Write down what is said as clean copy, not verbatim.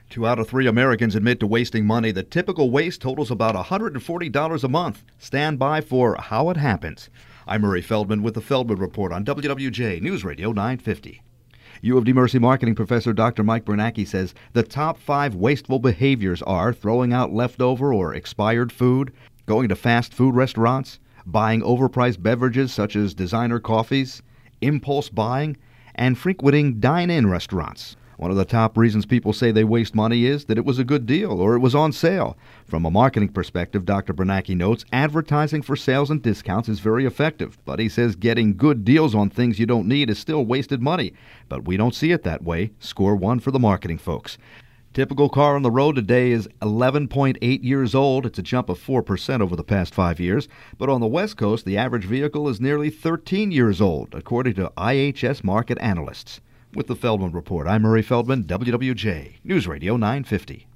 2 out of 3 Americans admit to wasting money. The typical waste totals about $140 a month. Stand by for How It Happens. I'm Murray Feldman with the Feldman Report on WWJ News Radio 950. U of D Mercy marketing professor Dr. Mike Bernanke says the top 5 wasteful behaviors are throwing out leftover or expired food, going to fast food restaurants, buying overpriced beverages such as designer coffees, impulse buying, and frequenting dine-in restaurants. One of the top reasons people say they waste money is that it was a good deal or it was on sale. From a marketing perspective, Dr. Bernanke notes advertising for sales and discounts is very effective, but he says getting good deals on things you don't need is still wasted money. But we don't see it that way. Score 1 for the marketing folks. Typical car on the road today is 11.8 years old. It's a jump of 4% over the past 5 years. But on the West Coast, the average vehicle is nearly 13 years old, according to IHS Market analysts. With the Feldman Report, I'm Murray Feldman, WWJ News Radio 950.